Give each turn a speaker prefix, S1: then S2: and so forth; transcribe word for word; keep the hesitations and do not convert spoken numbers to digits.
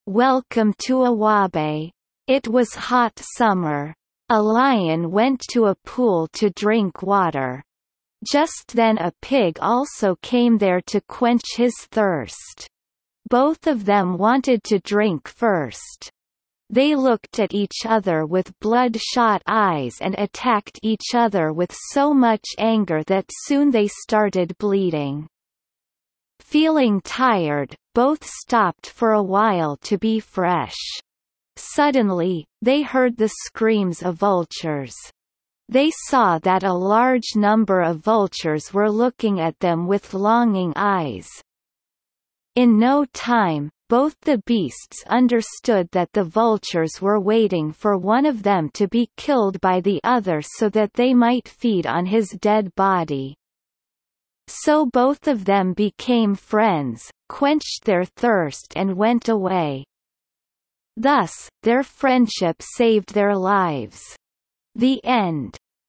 S1: Welcome to Awabe. It was hot summer. A lion went to a pool to drink water. Just then a pig also came there to quench his thirst. Both of them wanted to drink first. They looked at each other with bloodshot eyes and attacked each other with so much anger that soon they started bleeding. Feeling tired, both stopped for a while to be fresh. Suddenly, they heard the screams of vultures. They saw that a large number of vultures were looking at them with longing eyes. In no time, both the beasts understood that the vultures were waiting for one of them to be killed by the other so that they might feed on his dead body. So both of them became friends, quenched their thirst and went away. Thus, their friendship saved their lives. The end.